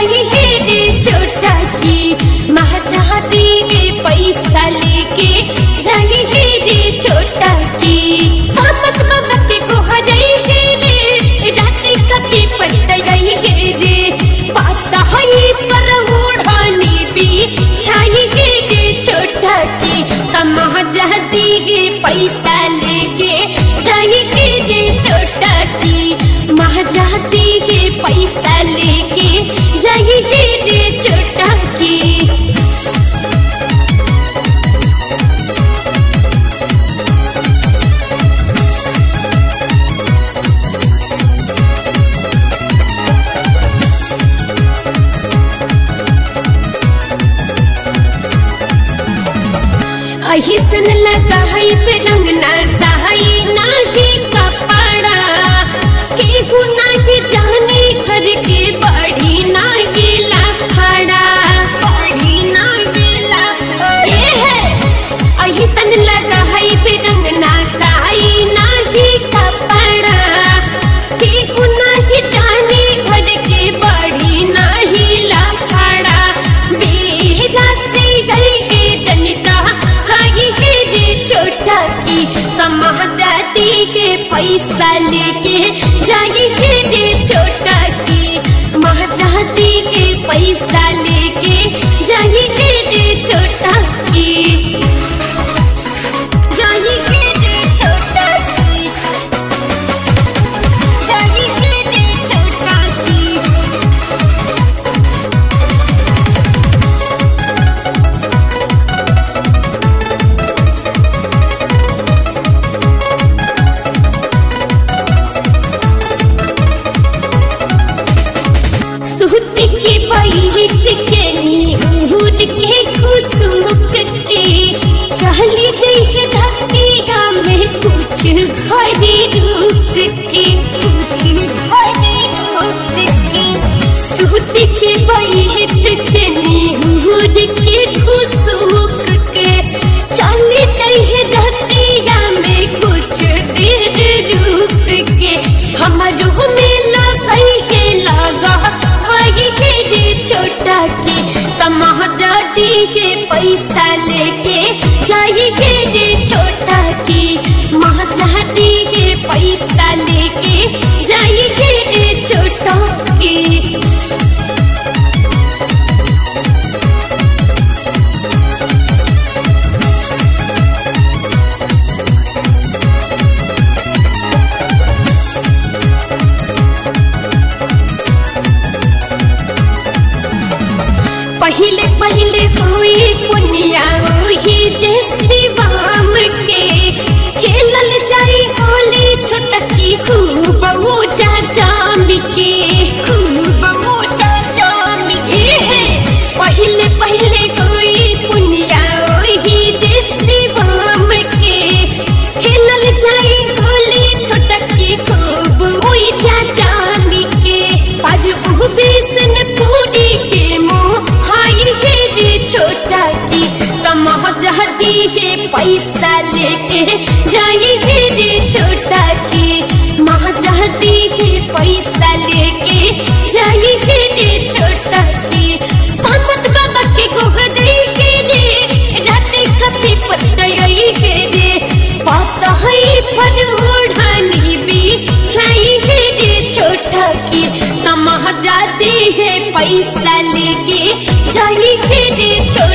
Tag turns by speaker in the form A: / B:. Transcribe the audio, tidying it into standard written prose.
A: जाइए रे छोटा की महाजादी के पैसा लेके जाइए रे छोटा की सामत बाबा के को हराइए रे रात कति पड़ता रहिए रे पाता है पर ओढ़नी भी जाइए रे छोटा की महाजादी के पैसा लेके जाइए रे छोटा की महाजादी के पैसा लेके जाइए रे छोटा की अही सन लगा है रंग ना सहाई नाही कपड़ा केहू नाही जाने घर के बड़ी नाही लखड़ा बड़ी नाही ये है अही सन लगा है रंग ना सहाई नाही कपड़ा केहू नाही जाने घर के बड़ी नाही लखड़ा बेरा से गई के जनता छोटा की महाजादी के पैसा लेके जाइए रे छोटा की महाजादी के पैसा लेके जाइए रे छोटा की जाइए रे छोटा की जाइए रे छोटा की सुहत की बैठ के नीहूर के खुशमुख के चली गई है धरतीया में कुछ घड़ी रुक के कुछ घड़ी रुक के सुहत की बैठ के नीहूर के खुशमुख के चली गई है धरतीया में कुछ देर रुक के हमारो में लगाई के लगा छोटा की महाजादी के पैसा लेके जाइए रे छोटा की महाजादी के पैसा लेके जाइए रे छोटा की पहले पहले हुई पुनिया हुई जैसी वाम के खेलल जाई होली छोटकी खूब ऊंचा जाम के खूब ऊंचा जाम के पहले पहले हुई पुनिया हुई जैसी वाम के खेलल जाई होली छोटकी खूब ऊंचा जाम के पर वो बेसन पूरी के छोटा की महाजादी के पैसा लेके जाइए रे छोटा की महाजादी के पैसा लेके जाइए रे छोटा की सामत बाबा के को हराइए रे रात कति पड़ता रहिए रे पाता है पर ओढ़नी भी जाइए रे छोटा की महाजादी है पैसा लेके जाइए रे छोटा